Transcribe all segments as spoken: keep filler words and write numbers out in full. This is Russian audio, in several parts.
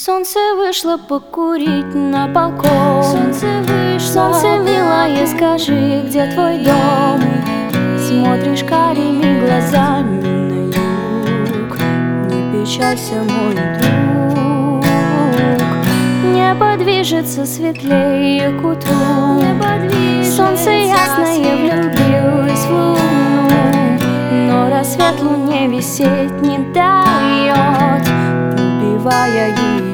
Солнце вышло покурить на балкон. Солнце вышло. Солнце, милое, скажи, где твой дом? Смотришь карими глазами на юг. Не печалься, мой друг. Небо движется светлее к утру. Солнце ясное влюбилось в луну, но рассвет луне висеть не дает, убивая ее.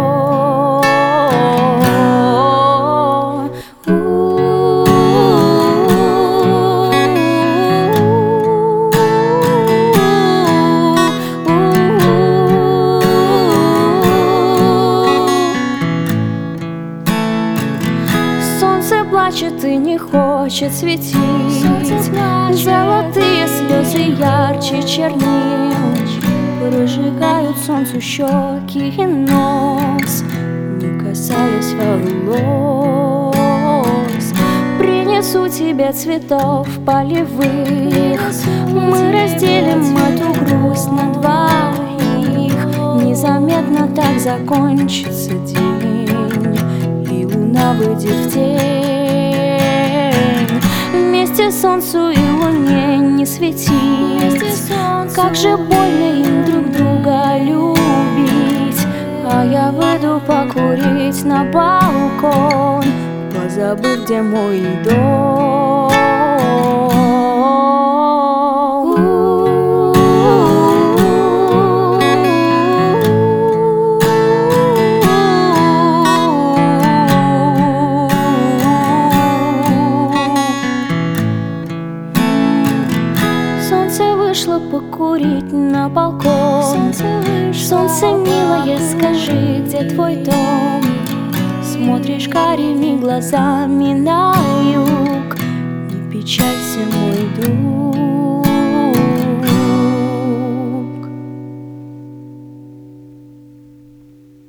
Солнце плачет и не хочет светить. Золотые слезы ярче чернил прожигают солнцу щеки и нос, не касаясь волос. Принесу тебе цветов полевых, мы разделим эту грусть на двоих. Незаметно так закончится день, и луна выйдет в тень. Вместе солнцу и луне не светить. Как же больно им друг друга любить. А я выйду покурить на балкон, позабыв, где мой дом. Солнце вышло покурить на балкон. Солнце вышло. Солнце, милое, скажи, где твой дом? Смотришь карими глазами на юг. Не печалься, мой друг.